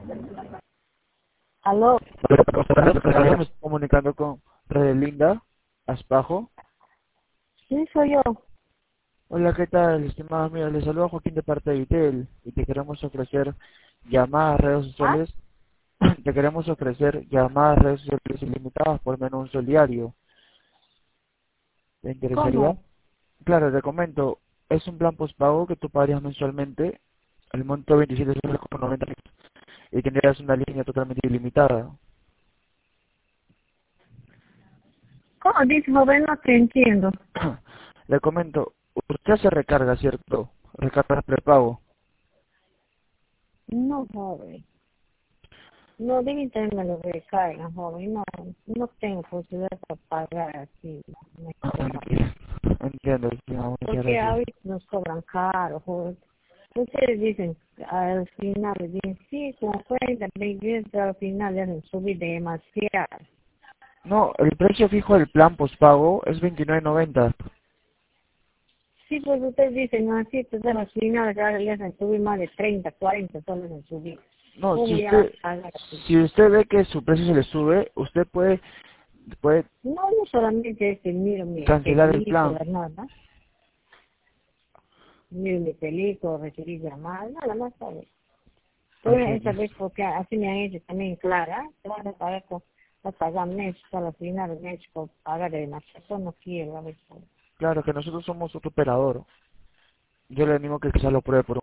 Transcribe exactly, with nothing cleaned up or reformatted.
Aló, Hola, me estoy comunicando con Redelinda Aspajo. sí soy yo. Hola, ¿qué tal, estimada amiga? Les saluda Joaquín de parte de Itel y te queremos ofrecer llamadas a redes ¿Ah? sociales. Te queremos ofrecer llamadas a redes sociales ilimitadas por menos un sol diario. ¿Te interesaría? ¿Cómo? Claro, te comento. Es un plan postpago que tú pagarías mensualmente al monto de veintisiete soles con noventa y tendrías una línea totalmente ilimitada. ¿Cómo dice joven? No te entiendo. Le comento, usted se recarga, ¿cierto? Recarga prepago. No, joven. No, dime me lo recargan, joven. No, no tengo posibilidad de pagar así. Me cobran. Entiendo, señora, muchas Porque gracias. ahorita nos cobran caro, joven. Ustedes dicen, al final, dicen, sí, con cuenta, veinte, al final ya hacen subir demasiado. No, el precio fijo del plan postpago es veintinueve noventa. Sí, pues ustedes dicen, así, pues al final ya le hacen subir más de treinta, cuarenta soles en subir. No, si ¿Cómo ya vas usted, a pagar así? si usted ve que su precio se le sube, usted puede, puede No, no solamente es que miro mi cancelar el película, plan. nada. Miro mi película, recibir llamadas, nada más, ¿sabes? Pues esa Entiendo. vez porque así me han hecho también clara, te van a pagar con, vas a pagar mes, a la final del mes, por pagar de demasiado, yo no quiero, a ver, Claro que nosotros somos otro operador. Yo le animo que quizá lo pruebe por